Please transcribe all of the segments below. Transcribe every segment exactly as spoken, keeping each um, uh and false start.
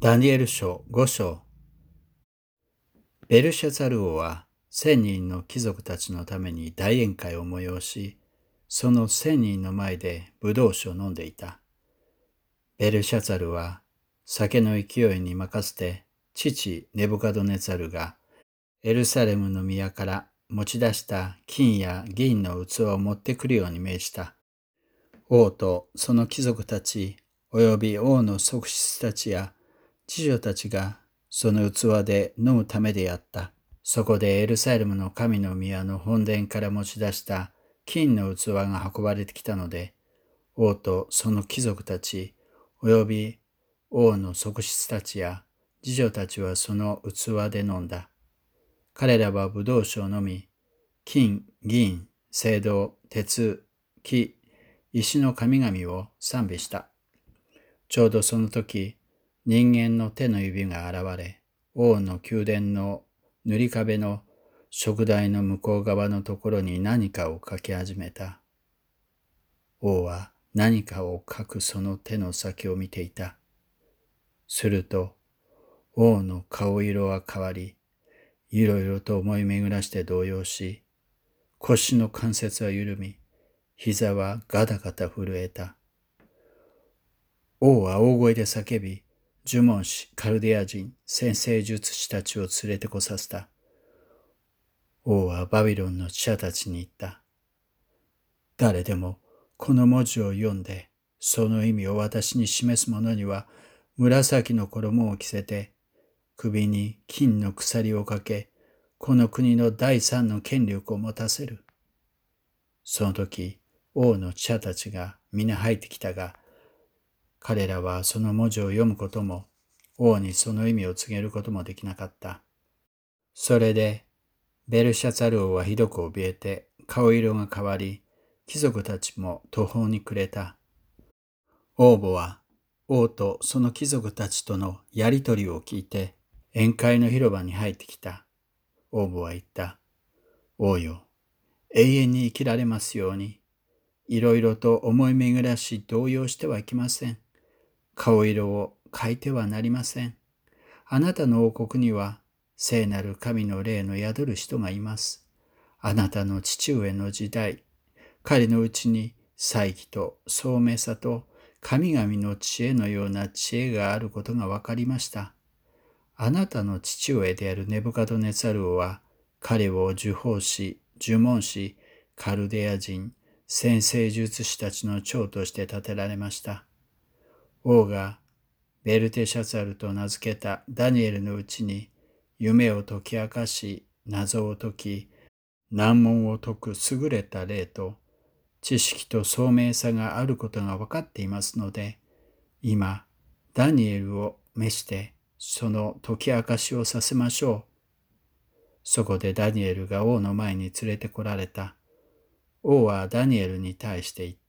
ダニエル書ご章。ベルシャザル王は千人の貴族たちのために大宴会を催し、その千人の前でブドウ酒を飲んでいた。ベルシャザルは酒の勢いに任せて、父ネブカドネザルがエルサレムの宮から持ち出した金や銀の器を持ってくるように命じた。王とその貴族たち、および王の側室たちや知女たちがその器で飲むためであった。そこでエルサレムの神の宮の本殿から持ち出した金の器が運ばれてきたので、王とその貴族たち、および王の側室たちや次女たちはその器で飲んだ。彼らはブドウ酒を飲み、金、銀、青銅、鉄、木、石の神々を賛美した。ちょうどその時、人間の手の指が現れ、王の宮殿の塗り壁の燭台の向こう側のところに何かを書き始めた。王は何かを書くその手の先を見ていた。すると、王の顔色は変わり、いろいろと思い巡らして動揺し、腰の関節は緩み、膝はガタガタ震えた。王は大声で叫び、呪文師、カルデア人、占星術師たちを連れてこさせた。王はバビロンの知者たちに言った。誰でもこの文字を読んで、その意味を私に示す者には、紫の衣を着せて、首に金の鎖をかけ、この国の第三の権力を持たせる。その時、王の知者たちが皆入ってきたが、彼らはその文字を読むことも、王にその意味を告げることもできなかった。それで、ベルシャザル王はひどく怯えて、顔色が変わり、貴族たちも途方に暮れた。王母は、王とその貴族たちとのやりとりを聞いて、宴会の広場に入ってきた。王母は言った。王よ、永遠に生きられますように。いろいろと思い巡らし動揺してはいけません。顔色を変えてはなりません。あなたの王国には聖なる神の霊の宿る人がいます。あなたの父上の時代、彼のうちに才気と聡明さと神々の知恵のような知恵があることが分かりました。あなたの父上であるネブカドネザル王は彼を呪法師、呪文師、カルデア人、占星術師たちの長として立てられました。王がベルテシャザルと名付けたダニエルのうちに夢を解き明かし、謎を解き、難問を解く優れた霊と知識と聡明さがあることが分かっていますので、今、ダニエルを召してその解き明かしをさせましょう。そこでダニエルが王の前に連れてこられた。王はダニエルに対して言った。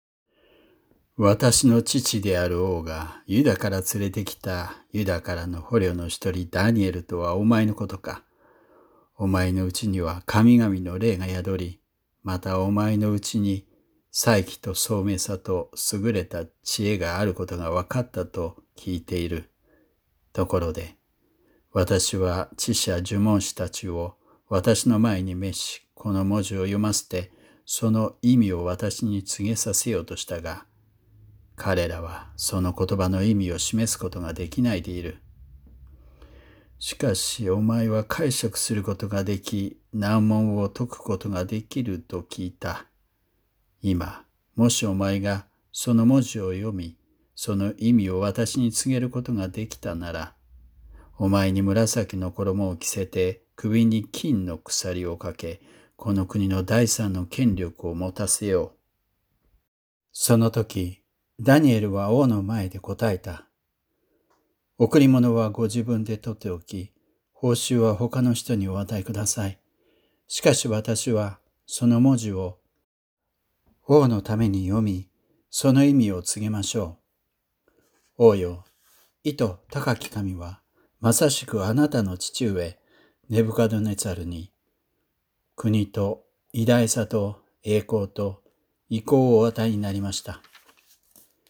私の父である王がユダから連れてきたユダからの捕虜の一人ダニエルとはお前のことか。お前のうちには神々の霊が宿り、またお前のうちに才気と聡明さと優れた知恵があることが分かったと聞いている。ところで、私は知者呪文師たちを私の前に召し、この文字を読ませて、その意味を私に告げさせようとしたが、彼らはその言葉の意味を示すことができないでいる。しかしお前は解釈することができ、難問を解くことができると聞いた。今、もしお前がその文字を読み、その意味を私に告げることができたなら、お前に紫の衣を着せて、首に金の鎖をかけ、この国の第三の権力を持たせよう。その時、ダニエルは王の前で答えた。贈り物はご自分で取っておき、報酬は他の人にお与えください。しかし私はその文字を王のために読み、その意味を告げましょう。王よ、意図高き神は、まさしくあなたの父上、ネブカドネツァルに、国と偉大さと栄光と意向をお与えになりました。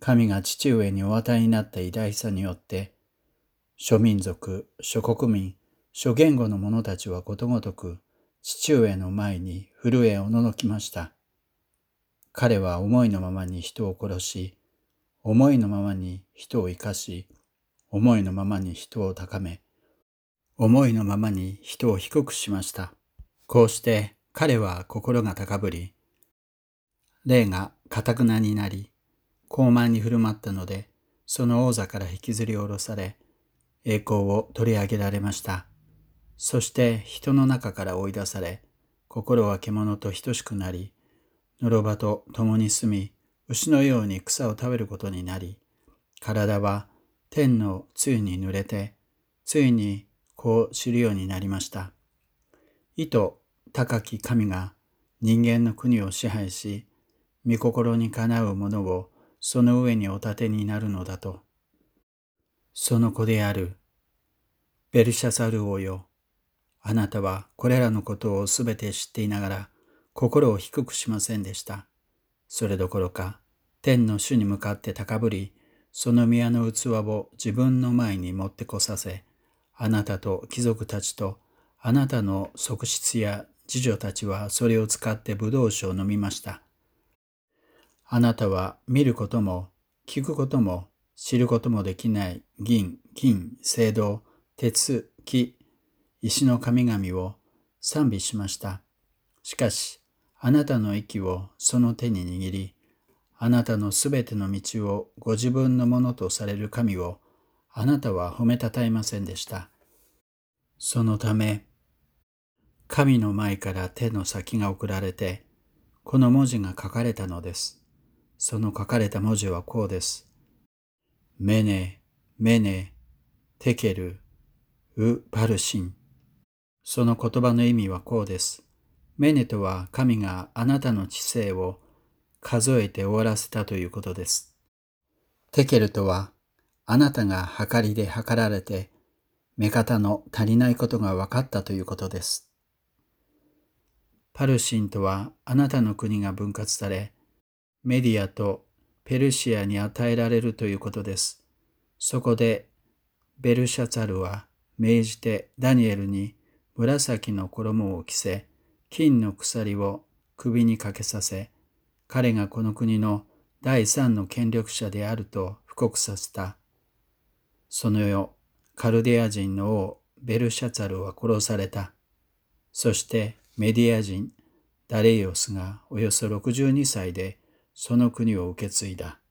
神が父上にお与えになった偉大さによって、諸民族、諸国民、諸言語の者たちはことごとく父上の前に震えおののきました。彼は思いのままに人を殺し、思いのままに人を生かし、思いのままに人を高め、思いのままに人を低くしました。こうして彼は心が高ぶり、霊が堅なになり、傲慢に振る舞ったので、その王座から引きずり下ろされ、栄光を取り上げられました。そして人の中から追い出され、心は獣と等しくなり、のろばと共に住み、牛のように草を食べることになり、体は天の露に濡れて、ついにこう知るようになりました。意図高き神が人間の国を支配し、御心にかなうものをその上にお立てになるのだと。その子であるベルシャザル王よ、あなたはこれらのことをすべて知っていながら心を低くしませんでした。それどころか天の主に向かって高ぶり、その宮の器を自分の前に持ってこさせ、あなたと貴族たちとあなたの側室や侍女たちはそれを使って葡萄酒を飲みました。あなたは見ることも聞くことも知ることもできない銀、金、青銅、鉄、木、石の神々を賛美しました。しかし、あなたの息をその手に握り、あなたのすべての道をご自分のものとされる神をあなたは褒めたたえませんでした。そのため、神の前から手の先が送られて、この文字が書かれたのです。その書かれた文字はこうです。メネ、メネ、テケル、ウパルシン。その言葉の意味はこうです。メネとは神があなたの知性を数えて終わらせたということです。テケルとはあなたが計りで計られて目方の足りないことが分かったということです。パルシンとはあなたの国が分割され、メディアとペルシアに与えられるということです。そこでベルシャツァルは命じてダニエルに紫の衣を着せ、金の鎖を首にかけさせ、彼がこの国の第三の権力者であると布告させた。その夜、カルデア人の王ベルシャツァルは殺された。そしてメディア人ダレイオスがおよそろくじゅうにさいでその国を受け継いだ。